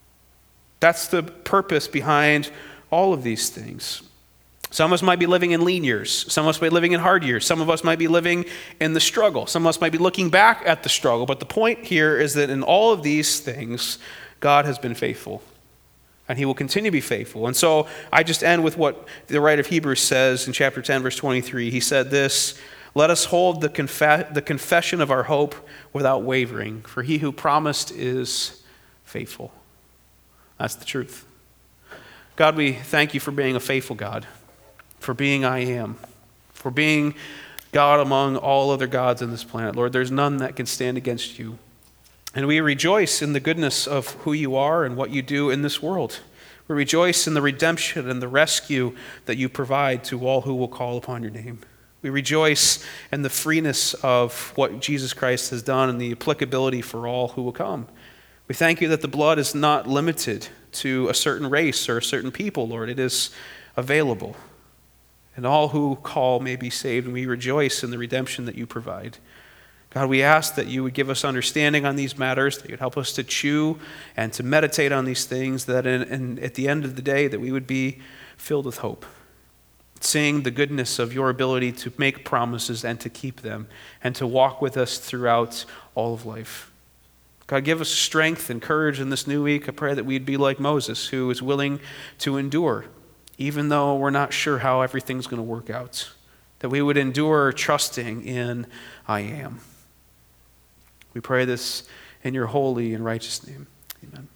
That's the purpose behind all of these things. Some of us might be living in lean years. Some of us might be living in hard years. Some of us might be living in the struggle. Some of us might be looking back at the struggle. But the point here is that in all of these things, God has been faithful. And he will continue to be faithful. And so I just end with what the writer of Hebrews says in chapter ten, verse twenty-three. He said this, let us hold the, conf- the confession of our hope without wavering, for he who promised is faithful. That's the truth. God, we thank you for being a faithful God, for being I am, for being God among all other gods on this planet. Lord, there's none that can stand against you. And we rejoice in the goodness of who you are and what you do in this world. We rejoice in the redemption and the rescue that you provide to all who will call upon your name. We rejoice in the freeness of what Jesus Christ has done and the applicability for all who will come. We thank you that the blood is not limited to a certain race or a certain people, Lord. It is available. And all who call may be saved, and we rejoice in the redemption that you provide. God, we ask that you would give us understanding on these matters, that you'd help us to chew and to meditate on these things, that in, in, at the end of the day that we would be filled with hope, seeing the goodness of your ability to make promises and to keep them, and to walk with us throughout all of life. God, give us strength and courage in this new week. I pray that we'd be like Moses, who is willing to endure, even though we're not sure how everything's going to work out. That we would endure trusting in I am. We pray this in your holy and righteous name. Amen.